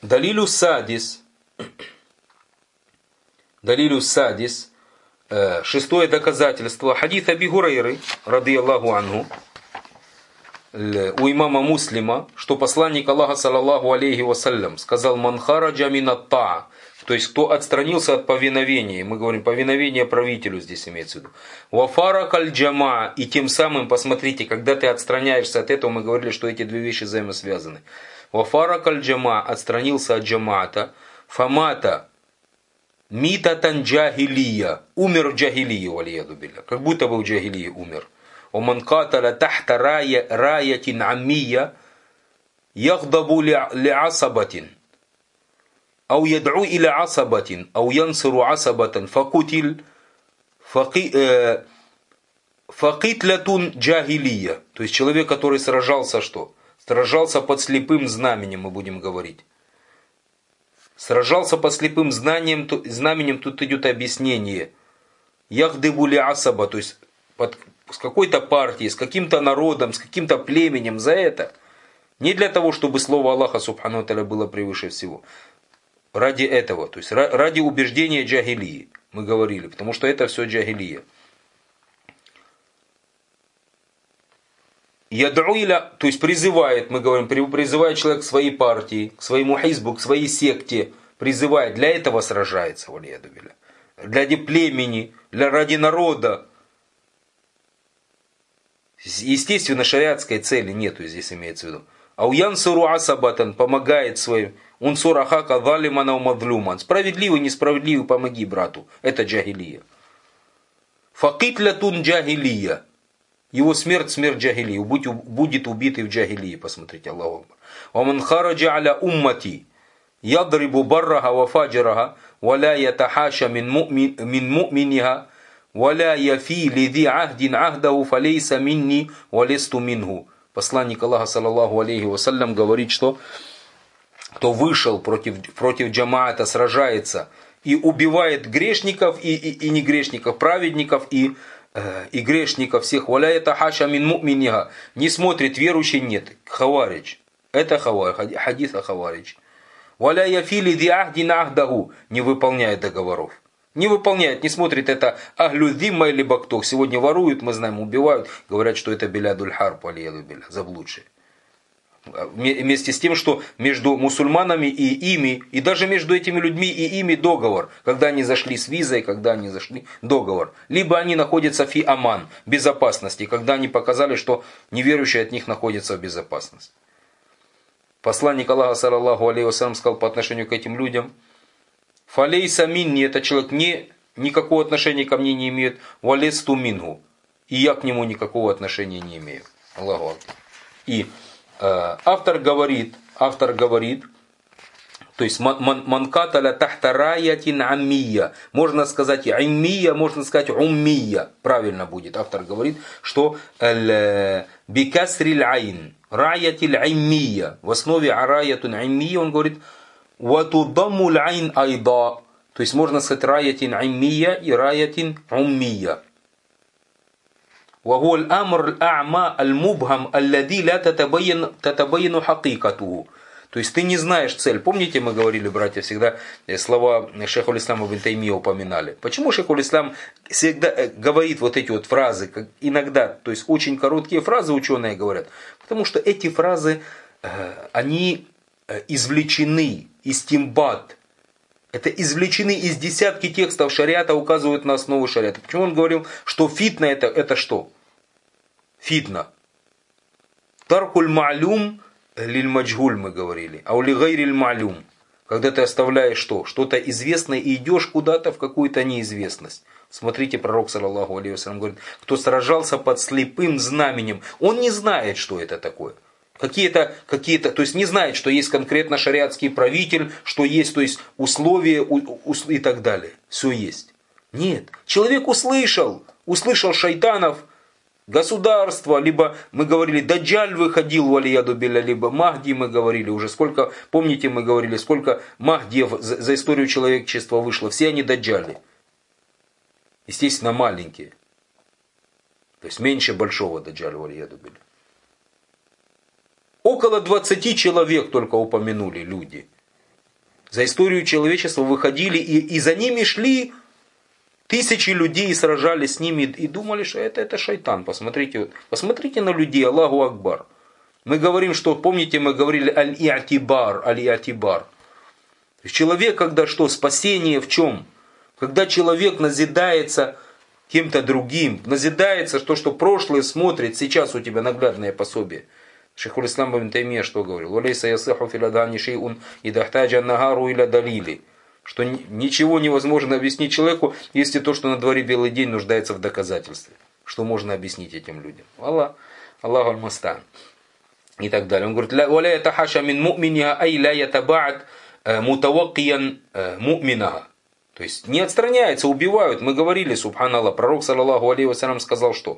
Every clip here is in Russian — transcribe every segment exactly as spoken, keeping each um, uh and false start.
Далилю садис. Далилю садис. Шестое доказательство. Хадис Аби Гурайры, ради Аллаху анху, у имама Муслима, что посланник Аллаха, саллаллаху алейхи вассалям, сказал: «Ман хараджа минат таа», то есть кто отстранился от повиновения, мы говорим повиновение правителю, здесь имеется в виду, «Вафара каль джама», и тем самым, посмотрите, когда ты отстраняешься от этого, мы говорили, что эти две вещи взаимосвязаны. «Вафара каль джама», отстранился от джамаата, «фамата митатан джахилия», умер в джахилии, валияду билля, как будто бы в джахилии умер. «Оман каталя тахта раятин аммия, яхдабу ли'асабатин, ау яд'у иля асабатин, ау янсиру асабатан, факутиль факитлятун джахилия». То есть человек, который сражался что? Сражался под слепым знаменем, мы будем говорить. Сражался под слепым знаменем, знаменем тут идет объяснение. Яхдабу ли'асаба, то есть под, с какой-то партией, с каким-то народом, с каким-то племенем за это. Не для того, чтобы слово Аллаха субхану ва тааля было превыше всего. Ради этого, то есть ради убеждения джахилии, мы говорили, потому что это все джахилия. Яд'уиля, то есть призывает, мы говорим, призывает человек к своей партии, к своему хизбу, к своей секте, призывает, для этого сражается, валиядубиля, ради племени, для, ради народа. Естественно, шариатской цели нету, здесь имеется в виду. А у янсуру асабатан, помогает своим, унсур ахака залимана умадлюман, справедливый, несправедливый, помоги брату. Это джахилия. Факитлятун джахилия. Его смерть, смерть джахилии, будет убитый в джахилии, посмотрите, Аллаху Акбар. Ваман хараджа аля уммати, ядрибу барраха ва фаджираха, валя ятахаша мин му'миниха, валя яфи лиди ахдин ахдаху, фалейса минни, валесту минху. Посланник Аллаха, саллаллаху алейхи вассалям, говорит, что кто вышел против, против джамаата, сражается и убивает грешников и, и, и не грешников, праведников и и грешников всех, валяет ахаша мин му'миниха, не смотрит, верующий нет, хаварич, это хаварич, хадис о хаварич. Валя яфили ди ахдин ахдаху, не выполняет договоров, не выполняет, не смотрит, это ахлюдзимма или бактох, сегодня воруют, мы знаем, убивают, говорят, что это билядуль харб, алияду билля, заблудшие. Вместе с тем, что между мусульманами и ими, и даже между этими людьми и ими договор, когда они зашли с визой, когда они зашли, договор. Либо они находятся фи аман, безопасности, когда они показали, что неверующие от них находятся в безопасности. Посланник Аллаха, саллаллаху алейхи вассалям, сказал по отношению к этим людям: «Фалейса минни», этот человек не, никакого отношения ко мне не имеет, «валесту мингу», и я к нему никакого отношения не имею. Аллаху акбар. И Автор говорит, автор говорит, то есть манкаталя тахтараятин аммия, можно сказать аммия, можно сказать уммия, правильно будет. Автор говорит, что бикасриль айн, раятиль аммия, в основе араятун аммия, он говорит, ватудаммуль айн айда, то есть можно сказать раятин аммия и раятин уммия. وهو الأمر الأعمى المبهم الذي لا تتبين تتبين حقيقته. То есть ты не знаешь цель. Помните, мы говорили, братья, всегда слова шейха ислама ибн Таймия упоминали. Почему шейх ислам всегда говорит вот эти вот фразы, как иногда, то есть очень короткие фразы ученые говорят? Потому что эти фразы, они извлечены из тимбат. Это извлечены из десятки текстов шариата, указывают на основу шариата. Почему он говорил, что фитна это, это что? Фитна. Таркуль ма'люм лиль маджгуль, мы говорили. А ули гайриль ма'люм. Когда ты оставляешь что? Что-то известное и идешь куда-то в какую-то неизвестность. Смотрите, пророк, саллаллаху алейхи вассалям, говорит, кто сражался под слепым знаменем, он не знает, что это такое. Какие-то, какие-то, то есть не знает, что есть конкретно шариатский правитель, что есть, то есть условия у, у, и так далее. Все есть. Нет. Человек услышал, услышал шайтанов, государство, либо мы говорили, Даджаль выходил, валияду билля, либо Махди, мы говорили уже, сколько, помните, мы говорили, сколько Махдиев за, за историю человечества вышло, все они Даджали. Естественно, маленькие. То есть меньше большого Даджаля, валияду билля. Около двадцати человек только упомянули люди. За историю человечества выходили, и, и за ними шли тысячи людей, и сражались с ними, и думали, что это, это шайтан. Посмотрите, посмотрите на людей, Аллаху Акбар. Мы говорим, что, помните, мы говорили аль-и'тибар, аль-и'тибар. Человек, когда что, спасение в чем? Когда человек назидается кем-то другим, назидается, что, что прошлое смотрит, сейчас у тебя наглядное пособие. Шейхуль Ислам ибн Таймия что говорил? «Валейса ясиху фил адани шейун идахтаджа нагару иля далили». Что ничего невозможно объяснить человеку, если то, что на дворе белый день, нуждается в доказательстве. Что можно объяснить этим людям? Аллах, Аллаху аль-муста'ан. И так далее. Он говорит: «Валя ятахаша мин му'миниха ай ля ятаба'ат мутаваккиян му'минаха». То есть не отстраняется, убивают. Мы говорили, субханаллах, пророк, саллаллаху алейхи вассалям, сказал, что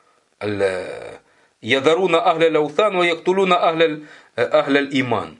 «Ядаруна ахля лаутан ва яктулуна ахля иман».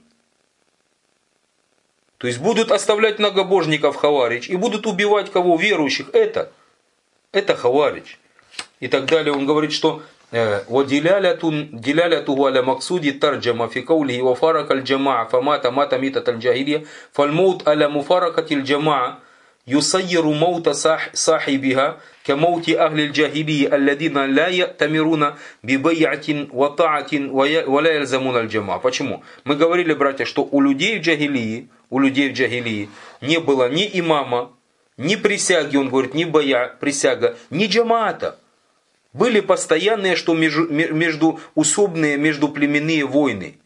То есть будут оставлять многобожников хаварич и будут убивать кого? Верующих. Это, это хаварич. И так далее. Он говорит, что «Дилялятуху аля максуди тарджама фи каулихи ва фарака аль-джамаа фамата мата митат аль-джахилия фальмаут аля муфаракати аль-джамаа юсайру маута сахибиха كموت أهل الجاهلية الذين لا يأتمرون ببيعة وطاعة ولا يلزمون الجماعة». Почему? Мы говорили, братья, что у людей в джахилии, у людей в джахилии не было ни имама, ни присяги, он говорит, ни боя, присяга, ни джамаата. Были постоянные, что между, между усобные, междуплеменные войны.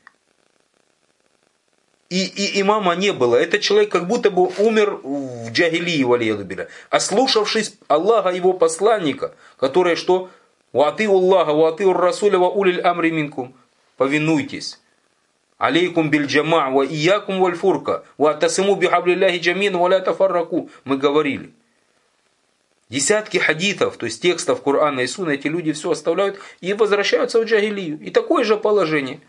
И, и имама не было. Этот человек как будто бы умер в джахилии, валиядубиля. Ослушавшись Аллаха, его посланника, который что? «Ваатиу Аллаха, ваатиу Расуля, ва улиль амри минкум». Повинуйтесь. «Алейкум биль джамаа, ва иякум валь фурка, ва атасиму бихаблиллахи джамин, ва ля тафарраку». Мы говорили. Десятки хадитов, то есть текстов Корана и Сунны, эти люди все оставляют и возвращаются в джахилию. И такое же положение.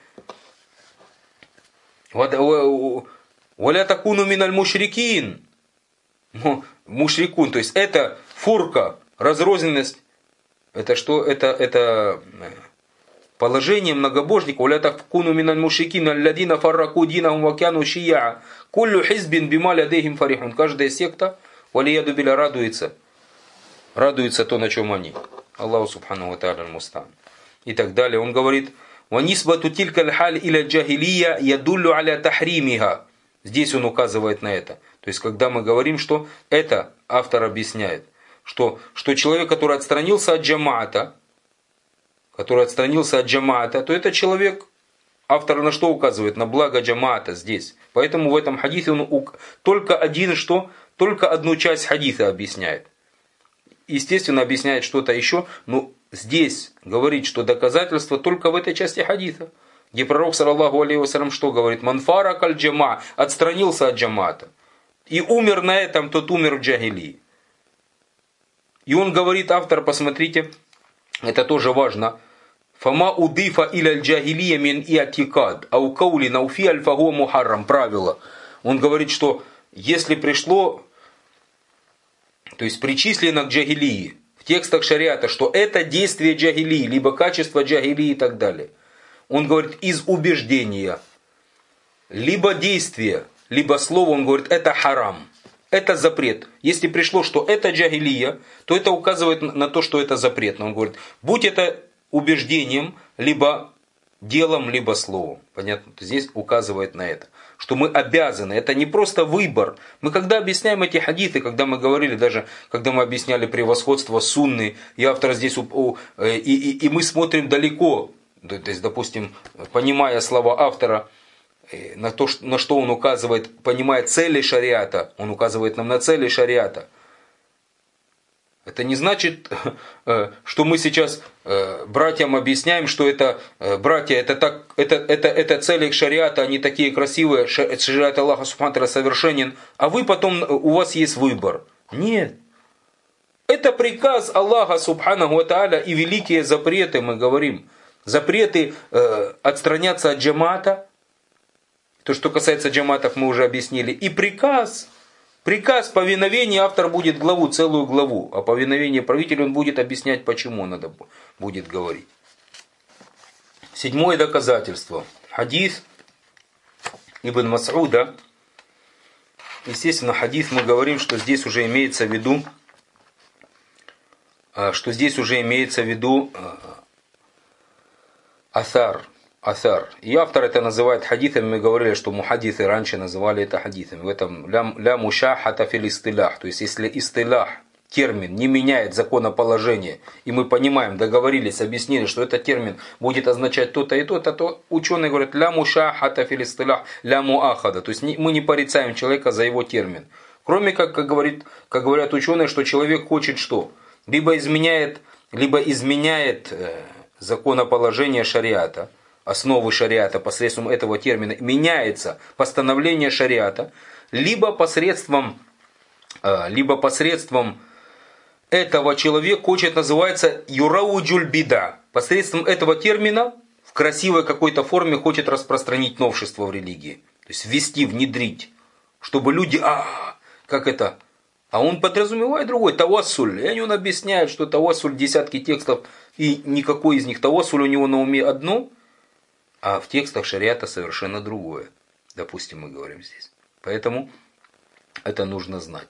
«Валя такуну миналь мушрикин». Мушрикун, то есть это фурка, разрозненность. Это что? Это, это положение многобожников. «Валя такуну миналь мушрикин алладина фарраку динахум вакяну шия. Куллю хизбин бима лядейхим фарихун». Каждая секта, валияду биля, радуется. Радуется то, на чем они. Аллаху субхану ва тааля аль-муста'ан. И так далее. Он говорит: «Ванисбату тилька аль-халь иля джахилия ядуллю аля тахримиха». Здесь он указывает на это. То есть, когда мы говорим, что это, автор объясняет, что, что человек, который отстранился от джамаата, который отстранился от джамаата, то это человек, автор на что указывает? На благо джамаата здесь. Поэтому в этом хадисе он только один, что? Только одну часть хадиса объясняет. Естественно, объясняет что-то еще, но здесь говорит, что доказательство только в этой части хадиса, где пророк, саллаллаху алейхи вассалям, что говорит? «Ман фарак аль-джама», отстранился от джамаата. И умер на этом, тот умер в джахилии. И он говорит, автор, посмотрите, это тоже важно. «Фама удифа иля аль-джахилия мин иатикад, ау каули науфи аль-фагу мухаррам». Правило. Он говорит, что если пришло, то есть причислено к джахилии, в текстах шариата, что это действие джахилии, либо качество джахилии и так далее. Он говорит, из убеждения, либо действия, либо слово, он говорит, это харам, это запрет. Если пришло, что это джахилия, то это указывает на то, что это запретно. Он говорит, будь это убеждением, либо делом, либо словом. Понятно? Здесь указывает на это. Что мы обязаны, это не просто выбор. Мы когда объясняем эти хадисы, когда мы говорили, даже когда мы объясняли превосходство сунны, и автор здесь, и, и, и мы смотрим далеко, то есть, допустим, понимая слова автора, на то, на что он указывает, понимая цели шариата, он указывает нам на цели шариата. Это не значит, что мы сейчас братьям объясняем, что это, братья, это, так, это, это, это цели их шариата, они такие красивые, шариат Аллаха субхану ва тааля совершенен, а вы потом, у вас есть выбор. Нет. Это приказ Аллаха субхану ва тааля и великие запреты, мы говорим. Запреты э, отстраняться от джамаата. То, что касается джамаатов, мы уже объяснили. И приказ. Приказ повиновения, автор будет главу, целую главу. А повиновение правителю он будет объяснять, почему надо будет говорить. Седьмое доказательство. Хадис Ибн Мас'уда. естественно, хадис мы говорим, что здесь уже имеется в виду, что здесь уже имеется в виду асар. Асар. И автор это называет хадисами. Мы говорили, что мухадисы раньше называли это хадисами. В этом ля мушахата фил истилях. То есть, если истилях, термин, не меняет законоположение, и мы понимаем, договорились, объяснили, что этот термин будет означать то-то и то-то, то ученые говорят ля мушахата фил истилях, ля муахада. То есть, мы не порицаем человека за его термин. Кроме как, как, говорит, как говорят ученые, что человек хочет что? Либо изменяет, либо изменяет законоположение шариата, основы шариата посредством этого термина, меняется постановление шариата, либо посредством, либо посредством этого человек хочет, называется юрауджуль бида. Посредством этого термина в красивой какой-то форме хочет распространить новшество в религии. То есть ввести, внедрить, чтобы люди, а, как это? А он подразумевает другой, тавассуль. И они он объясняет, что тавассуль, десятки текстов, и никакой из них тавассуль у него на уме одно, а в текстах шариата совершенно другое. Допустим, мы говорим здесь. Поэтому это нужно знать.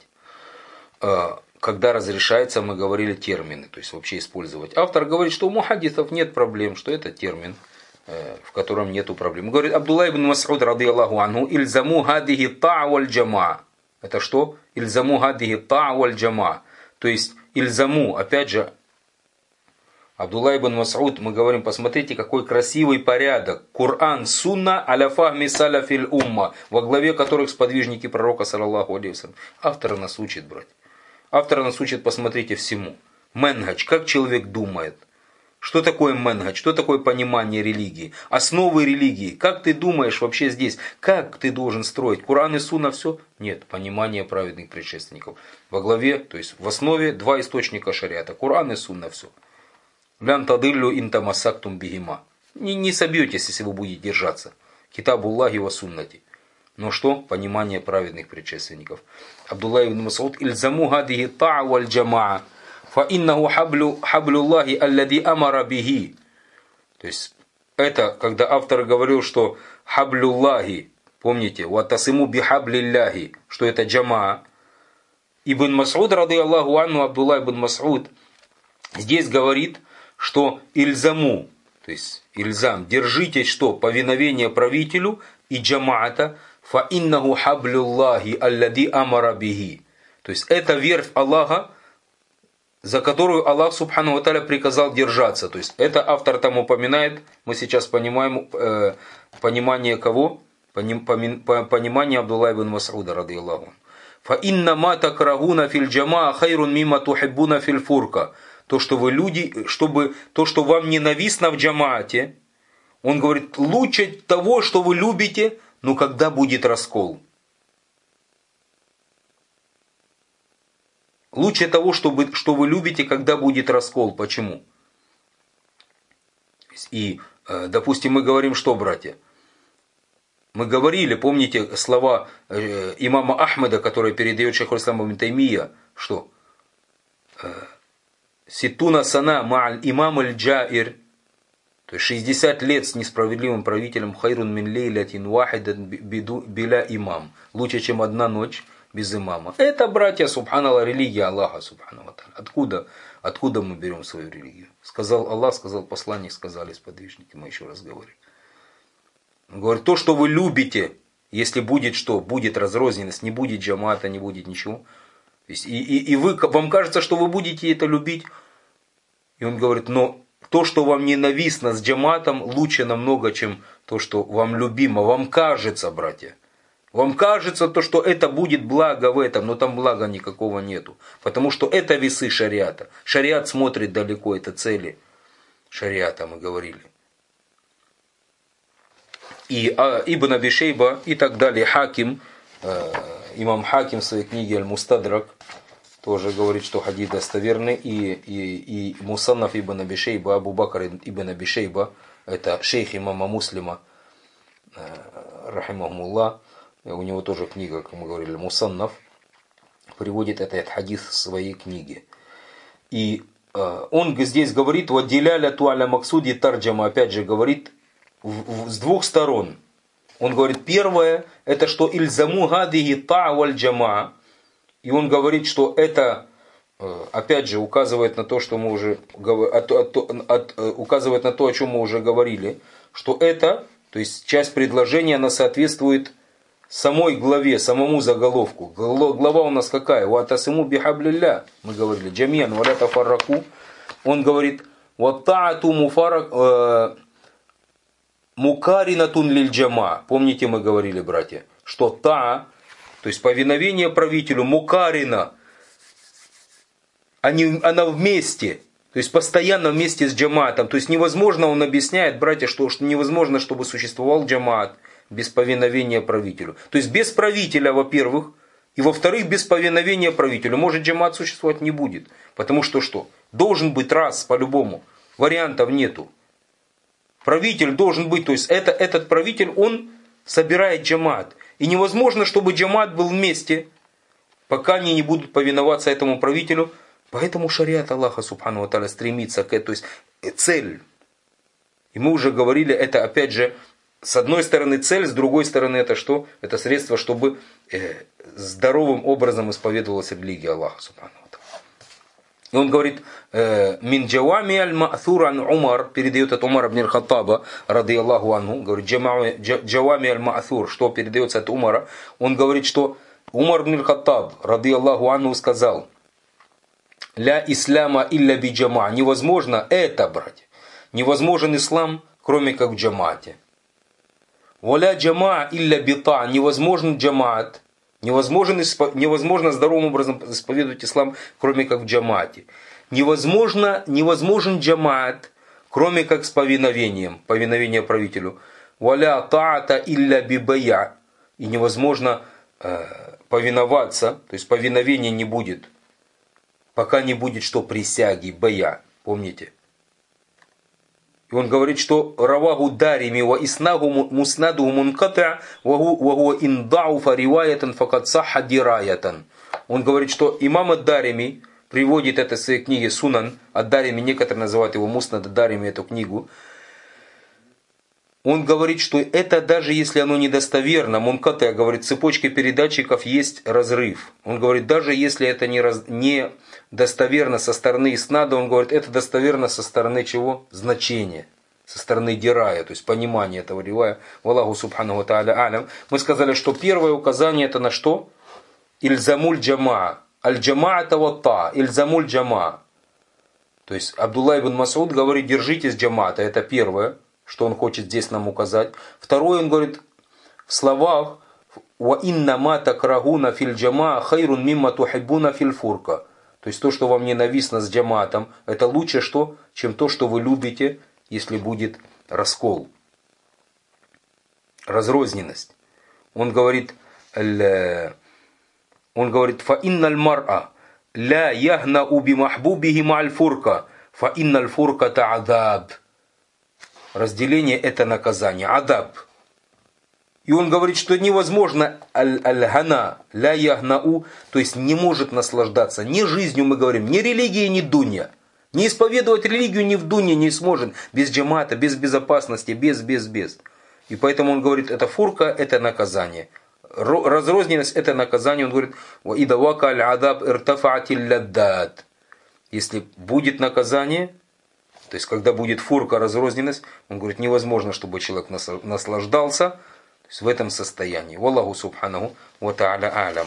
Когда разрешается, мы говорили термины, то есть вообще использовать. Автор говорит, что у мухаддисов нет проблем, что это термин, в котором нету проблем. Говорит Абдулла ибн Мас'уд, ради Аллаху анху, ильзаму хадихи та' валь джама. Это что? Ильзаму хадихи та' валь джама. То есть ильзаму, опять же, Абдулла ибн Мас'уд, мы говорим, посмотрите, какой красивый порядок. Коран, сунна, аля фахми салафиль умма, во главе которых сподвижники пророка, саллаллаху алейхи ва саллям. Автор нас учит, брать. Автор нас учит, посмотрите, всему. Менхадж, как человек думает. Что такое менхадж, что такое понимание религии. Основы религии. Как ты думаешь вообще здесь? Как ты должен строить? Коран и сунна, все? Нет, понимание праведных предшественников. Во главе, то есть в основе два источника шариата. Коран и сунна, все. Лян тадиллю интамасактум бигима. Не, не собьетесь, если вы будете держаться. Китабуллахи ва суннати. Но что? Понимание праведных предшественников. Абдулла ибн Мас'уд. Ильзаму гадихи та' валь джамаа. Фа иннаху хаблю, хаблюллахи аллади амара бихи. То есть, это, когда автор говорил, что хаблюллахи, помните, ватасиму бихаблилляхи, что это джамаа. Ибн Мас'уд, ради Аллаху анну, Абдулла ибн Мас'уд, здесь говорит, что ильзаму, то есть ильзам, держитесь что? Повиновение правителю и джамаата, фа иннаху хаблюллахи аллади амара бихи. То есть это верфь Аллаха, за которую Аллах субхану ва тааля приказал держаться. То есть это автор там упоминает, мы сейчас понимаем э, понимание кого? Поним, поним, понимание Абдулла ибн Мас'уда, ради Аллаху. Фа инна ма такрагуна фил джамаа хайрун мимма тухиббуна фил фурка. То, что вы люди, чтобы то, что вам ненавистно в джамаате, он говорит, лучше того, что вы любите, но когда будет раскол. Лучше того, чтобы, что вы любите, когда будет раскол. Почему? И, допустим, мы говорим, что, братья? Мы говорили, помните слова имама Ахмеда, которые передает шейх аль-Ислам ибн Таймия, что Ситуна сана ма'аль имам аль-джаир, то есть шестьдесят лет с несправедливым правителем, хайрун мин лейлятин вахидан биля имам, лучше, чем одна ночь без имама. Это, братья, субханаллах, религия Аллаха, субханаллах. Откуда, откуда мы берем свою религию? Сказал Аллах, сказал посланник, сказали сподвижники, мы еще раз говорим. Он говорит, то, что вы любите, если будет что? Будет разрозненность, не будет джамата, не будет ничего. И, и, и вы, вам кажется, что вы будете это любить. И он говорит, но то, что вам ненавистно с джаматом, лучше намного, чем то, что вам любимо. Вам кажется, братья. Вам кажется, то, что это будет благо в этом, но там блага никакого нету. Потому что это весы шариата. Шариат смотрит далеко, это цели шариата, мы говорили. И а, Ибн Аби Шейба и так далее, Хаким, э, имам Хаким в своей книге Аль-Мустадрак тоже говорит, что хадис достоверный. И, и, и Мусаннаф ибн Аби Шейба, Абу Бакр ибн Аби Шейба, это шейх имама Муслима, э, рахимахумуллах, у него тоже книга, как мы говорили, Мусаннаф, приводит этот хадис в своей книге. И э, он здесь говорит, «Вадиляля туаля максуди тарджама», опять же говорит, в, в, с двух сторон. Он говорит, первое, это что ильзаму гадиги та валь джама. И он говорит, что это, опять же, указывает на то, что мы уже указывает на то, о чем мы уже говорили, что это, то есть часть предложения, она соответствует самой главе, самому заголовку. Глава у нас какая? Ватасиму бихаблилля. Мы говорили, джамиян валя тафарраку. Он говорит, ваттаату муфарак мукаринатун лиль джама. Помните, мы говорили, братья, что та, то есть повиновение правителю, мукарина, они, она вместе, то есть постоянно вместе с джамаатом. То есть невозможно, он объясняет, братья, что, что невозможно, чтобы существовал джамаат без повиновения правителю. То есть без правителя, во-первых, и во-вторых, без повиновения правителю. Может, джамаат существовать не будет. Потому что что? Должен быть раз, по-любому. Вариантов нету. Правитель должен быть, то есть это, этот правитель, он собирает джамаат. И невозможно, чтобы джамаат был вместе, пока они не будут повиноваться этому правителю. Поэтому шариат Аллаха Субхану ва Тааля стремится к этому, то есть цель. И мы уже говорили, это опять же, с одной стороны цель, с другой стороны это что? Это средство, чтобы э, здоровым образом исповедовалась религия Аллаха Субхану ва Тааля. И он говорит, мин джавами аль-ма'тhuр ан Умар, передает от Умара ибн аль-Хаттаба, ради Аллаху анху, говорит, джавами аль-ма'тhuр, что передается от Умара, он говорит, что Умар ибн аль-Хаттаб, ради Аллаху анху, сказал, ля исляма илля би джама, невозможно это, братья, невозможен ислам, кроме как в джамаате. Валя джама илля бита, невозможен джамаат, невозможен, невозможно здоровым образом исповедовать ислам, кроме как в джамаате. Невозможно, невозможен джамаат, кроме как с повиновением, повиновение правителю. Валя таата илля бибая, и невозможно э, повиноваться, то есть повиновения не будет, пока не будет что присяги, бая, помните? И он говорит, что раваху дарими ва иснагу муснадуху мункатя ва хуа индауфа риваятан факад сахха дираятан. Он говорит, что имам ад-Дарими приводит это в своей книге Сунан, ад-Дарими, некоторые называют его Муснад ад-Дарими, эту книгу. Он говорит, что это даже если оно недостоверно, мункатя, говорит, в цепочке передатчиков есть разрыв. Он говорит, даже если это не, раз, не достоверно со стороны иснада, он говорит, это достоверно со стороны чего? Значения. Со стороны дирая, то есть понимания этого ривая. Валлаху субхану ва тааля алям. Мы сказали, что первое указание это на что? Ильзамуль джамаа. Аль-джамаата ватта. Ильзамуль джамаа. То есть Абдулла ибн Мас'уд говорит, держитесь джамаата. Это первое, что он хочет здесь нам указать. Второе, он говорит в словах «Ва инна ма такрагуна фил джамаа хайрун мимма тухиббуна фил фурка». То есть то, что вам ненавистно с джамаатом, это лучше, что, чем то, что вы любите, если будет раскол, разрозненность. Он говорит, он говорит, «Фа инналь мар'a ла яхнау би махбубихи ма'аль фурка, фа инналь фурка та'адаб». Разделение это наказание, адаб. И он говорит, что невозможно аль-гана, ля яхнау, то есть не может наслаждаться ни жизнью, мы говорим, ни религией, ни дунья. Не исповедовать религию ни в дунье не сможет, без джамаата, без безопасности, без, без, без. И поэтому он говорит, это фурка, это наказание. Разрозненность это наказание, он говорит, ва идавака аль-адаб иртафаатиль ладдад. Если будет наказание, то есть когда будет фурка, разрозненность, он говорит, невозможно, чтобы человек наслаждался, в этом состоянии. Валлаху субханаху ва тааля алям.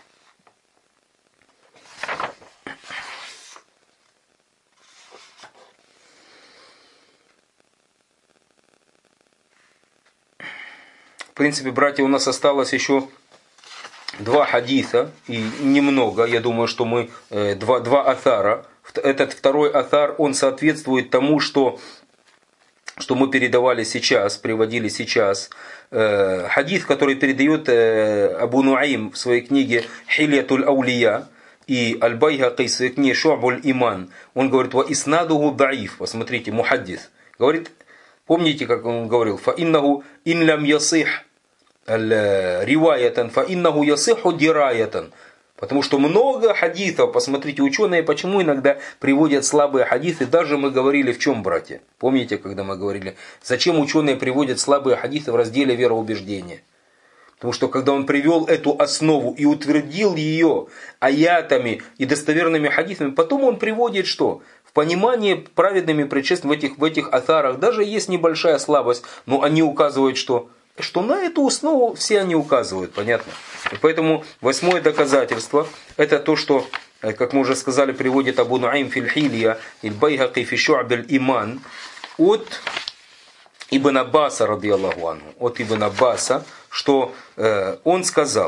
В принципе, братья, у нас осталось еще два хадиса, и немного, я думаю, что мы э, два, два аthара. Этот второй аthар, он соответствует тому, что что мы передавали сейчас, приводили сейчас. Э, хадис, который передает э, Абу Нуаим в своей книге Хилятуль Аулия и Аль-Байхаки в своей книге Шу'абуль Иман. Он говорит, ва иснадуху даиф. Посмотрите, мухаддис. Говорит, помните, как он говорил, фа иннаху ин лям ясих риваятан, фа иннаху ясиху дираятан. Потому что много хадисов, посмотрите, ученые почему иногда приводят слабые хадисы, даже мы говорили в чем, братья? Помните, когда мы говорили, зачем ученые приводят слабые хадисы в разделе вероубеждения? Потому что когда он привел эту основу и утвердил ее аятами и достоверными хадисами, потом он приводит что? В понимании праведными предшественниками в этих, в этих атарах даже есть небольшая слабость, но они указывают, что, что на эту основу все они указывают, понятно? И поэтому восьмое доказательство, это то, что, как мы уже сказали, приводит Абу Нуайм фильхилья, иль-Байхаки фи шу'аб аль-иман, от Ибн Аббаса, радiyallahu анху, от Ибн Аббаса, что э, он сказал: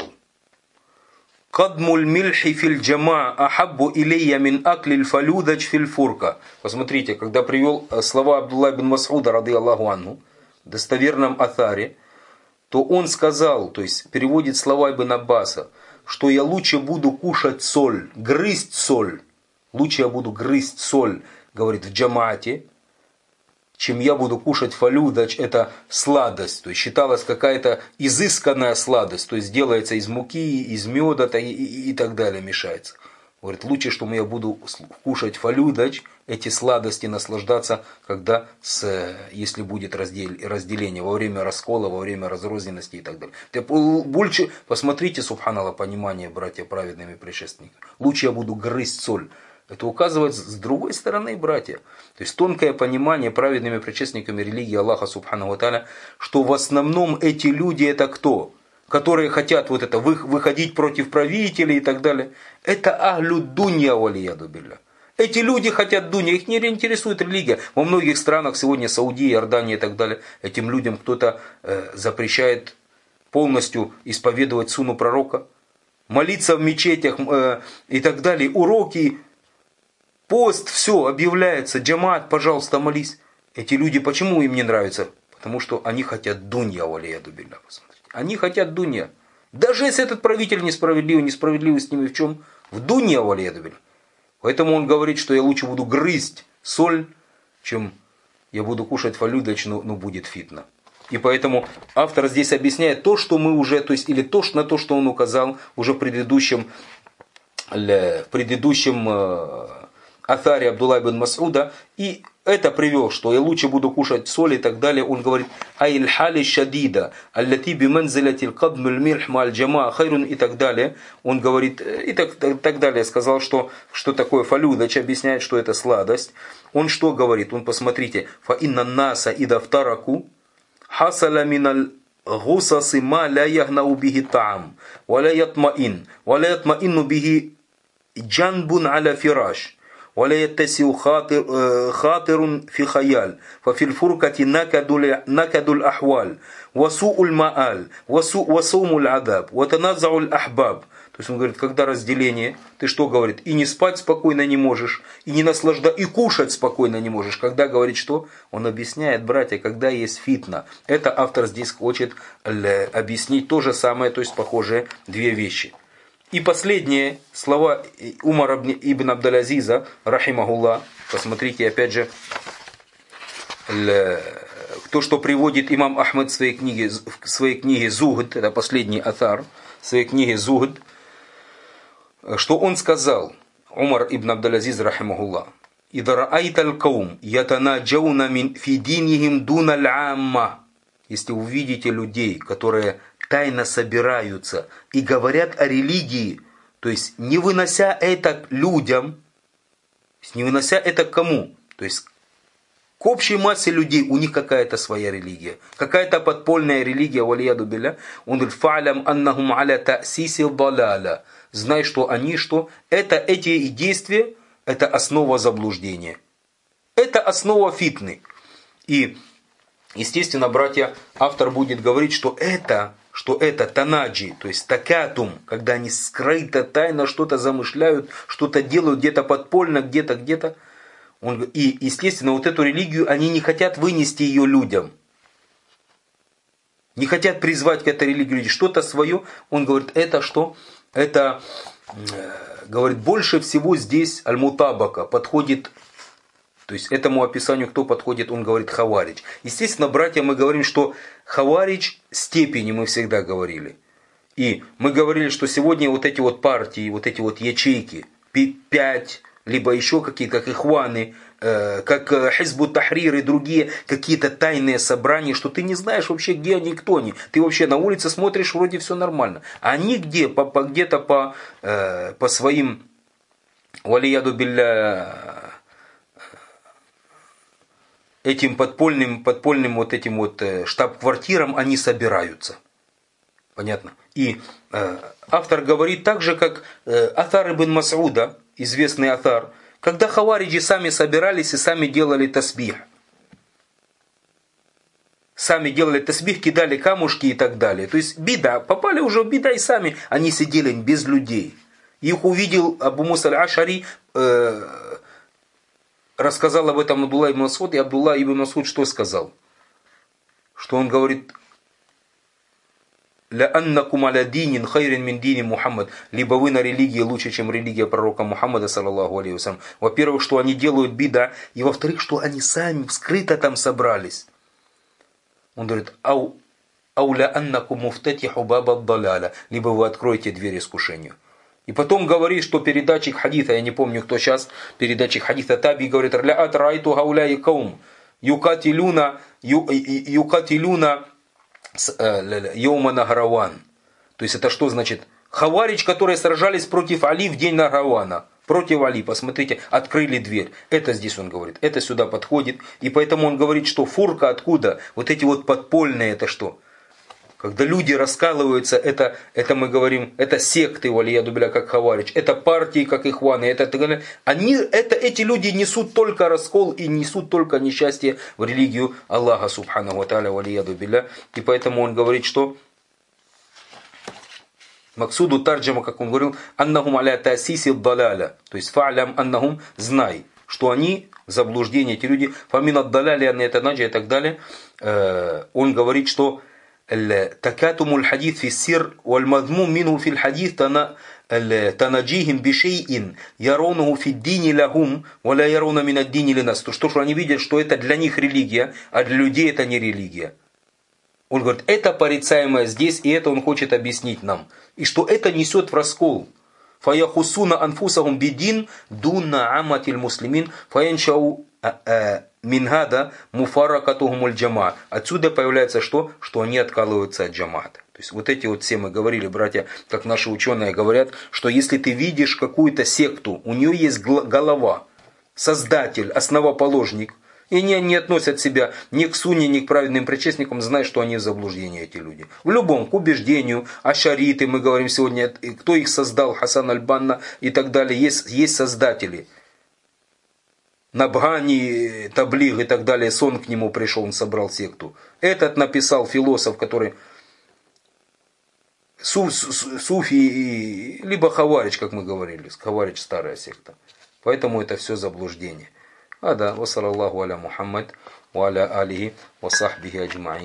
«Кадмуль мильхи фил джама ахаббу илейя мин акли фалюдач фил фурка». Посмотрите, когда привел слова Абдулла ибн Мас'уда, радiyallahu анху, в достоверном атаре, то он сказал, то есть переводит слова Ибн Аббаса, что я лучше буду кушать соль, грызть соль, лучше я буду грызть соль, говорит, в джамаате, чем я буду кушать фалюдач, это сладость, то есть считалась какая-то изысканная сладость, то есть делается из муки, из меда и, и, и так далее, мешается. Говорит, лучше, что я буду кушать фалюдач, эти сладости наслаждаться, когда, с, если будет раздел, разделение, во время раскола, во время разрозненности и так далее. Больше, посмотрите, субханаллах, понимание, братья, праведными предшественниками. Лучше я буду грызть соль. Это указывает с другой стороны, братья. То есть тонкое понимание праведными предшественниками религии Аллаха субхану ва тааля, что в основном эти люди это кто? Которые хотят вот это, выходить против правителей и так далее. Это ахлю дунья валияду билля. Эти люди хотят дунья, их не интересует религия. Во многих странах сегодня, Саудия, Иордания и так далее, этим людям кто-то э, запрещает полностью исповедовать сунну пророка, молиться в мечетях э, и так далее, уроки, пост, все, объявляется, джамаат, пожалуйста, молись. Эти люди, почему им не нравится? Потому что они хотят дунья валияду билля. Они хотят дунья. Даже если этот правитель несправедливый, несправедливый с ними в чем? В дунья валияду билля. Поэтому он говорит, что я лучше буду грызть соль, чем я буду кушать фалюдач, но, но будет фитна. И поэтому автор здесь объясняет то, что мы уже, то есть, или то, на то, что он указал уже в предыдущем, в предыдущем атаре Абдулла ибн Мас'уда, и это привел, что я лучше буду кушать соль и так далее. Он говорит, айль хали шадида, аллати би манзилатил кадмуль мирх маль джама хайрун и так далее. Он говорит, и так, так, так далее, сказал, что, что такое фалюдач, объясняет, что это сладость. Он что говорит? Он, посмотрите, фа инна наса ида втараку, хасала миналь гусасы ма ля ягнау бихи таам, ва ля ятмаин, ва ля ятмаину бихи джанбун аля фираш. ولا يتسع خاطر, خاطر في خيال ففي الفرقة نكد, نكد الأحوال وسوء المآل وسوء وصوم العذاب وتنازع الأحباب. То есть он говорит, когда разделение, ты что говорит, и не спать спокойно не можешь, и не наслаждаться, и кушать спокойно не можешь. Когда говорит что? Он объясняет, братья, когда есть фитна. Это автор здесь хочет объяснить то же самое, то есть похожие две вещи. И последние слова Умара ибн Абдул-Азиза, рахимахуллах, посмотрите опять же, то, что приводит имам Ахмад в своей книге, в своей книге «Зухд», это последний атар, в своей книге «Зухд», что он сказал, Умар ибн Абдул-Азиз, рахимахуллах, «Ида раайта аль-каум ятанаджауна фи динихим дуна аль-амма». Если увидите людей, которые тайно собираются и говорят о религии, то есть не вынося это людям, не вынося это кому? То есть к общей массе людей у них какая-то своя религия, какая-то подпольная религия, валияду билля. Он говорит, фа'лям аннахум аля та'сиси далаля. Знай, что они, что это эти действия, это основа заблуждения. Это основа фитны. И, естественно, братья, автор будет говорить, что это... что это танаджи, то есть такатум, когда они скрыто, тайно что-то замышляют, что-то делают где-то подпольно, где-то, где-то. Он, и, естественно, вот эту религию они не хотят вынести ее людям. Не хотят призвать к этой религии что-то свое. Он говорит, это что? Это, говорит, больше всего здесь аль-мутабака подходит. То есть этому описанию кто подходит, он говорит хаваридж. Естественно, братья, мы говорим, что хаваридж степени мы всегда говорили. И мы говорили, что сегодня вот эти вот партии, вот эти вот ячейки, пять, либо еще какие-то, как Ихваны, э, как Хизбут Тахрир и другие какие-то тайные собрания, что ты не знаешь вообще, где они, кто они. Ты вообще на улице смотришь, вроде все нормально. А они где? По, по, где-то по, э, по своим, валияду билля, этим подпольным, подпольным вот этим вот штаб-квартирам они собираются. Понятно? И э, автор говорит так же, как э, Атар ибн Мас'уда, известный Атар, когда хавариджи сами собирались и сами делали тасбих. Сами делали тасбих, кидали камушки и так далее. То есть бида, попали уже в бида и сами они сидели без людей. Их увидел Абу Муса аль-Ашари, э, рассказал об этом Абдулла ибн Мас'уд, и Абдулла ибн Мас'уд что сказал? Что он говорит: «Ля-аннакум аля динин хайрин мин дини Мухаммад». Либо вы на религии лучше, чем религия пророка Мухаммада, саллаллаху алейхи вассалям. Во-первых, что они делают бида, и во-вторых, что они сами скрыто там собрались. Он говорит: «Ау ля аннакум муфтатиху баба даляля». Либо вы откроете дверь искушению. И потом говорит, что передатчик хадита, я не помню, кто сейчас, передатчик хадита Таби говорит: «Ля атрайту гауляи каум юкатилюна юкатилюна Йома Награван». То есть это что значит? Хаваридж, которые сражались против Али в день Награвана. Против Али, посмотрите, открыли дверь. Это здесь он говорит, это сюда подходит. И поэтому он говорит, что фурка откуда? Вот эти вот подпольные, это что? Когда люди раскалываются, это, это мы говорим, это секты, валияду билля, как Хаваридж, это партии, как Ихваны, это, они, это, эти люди несут только раскол и несут только несчастье в религию Аллаха, субханаху ва тааля, валияду билля. И поэтому он говорит, что Максуду тарджама, как он говорил, аннахум аля тасиси даляля, то есть фа'лям аннахум, знай, что они заблуждение, эти люди, фамин ад-даляли, это наджа и так далее. Он говорит, что تكاتم الحديث في السر والمذموم منه في الحديث تنجيهم بشيء يرونه في الدين لهم ولا يرون من الدين لناس. То, что они видят, что это для них религия, а для людей это не религия. Он говорит, это порицаемое здесь, и это он хочет объяснить нам. И что это несет в раскол. فَيَخُصُّونَ أَنفُسَهُمْ بِدِينٍ دُونَ عَامَّةِ الْمُسْلِمِينَ فَيَنْشَأُ мин гада муфаракатухумуль джамаа. Отсюда появляется что? Что они откалываются от джамаата. То есть вот эти вот все мы говорили, братья, как наши ученые говорят, что если ты видишь какую-то секту, у нее есть голова, создатель, основоположник, и они не относят себя ни к сунне, ни к праведным предшественникам, знай, что они в заблуждении, эти люди. В любом, к убеждению, ашариты, мы говорим сегодня, кто их создал, Хасан аль-Банна и так далее, есть, есть создатели. Набгани, Таблиг и так далее, сон к нему пришел, он собрал секту. Этот написал философ, который суф, суфи, либо хаваридж, как мы говорили, хаваридж старая секта. Поэтому это все заблуждение. А да, ва саллаллаху аля Мухаммад, ва аля алихи, ва сахбихи аджмаин.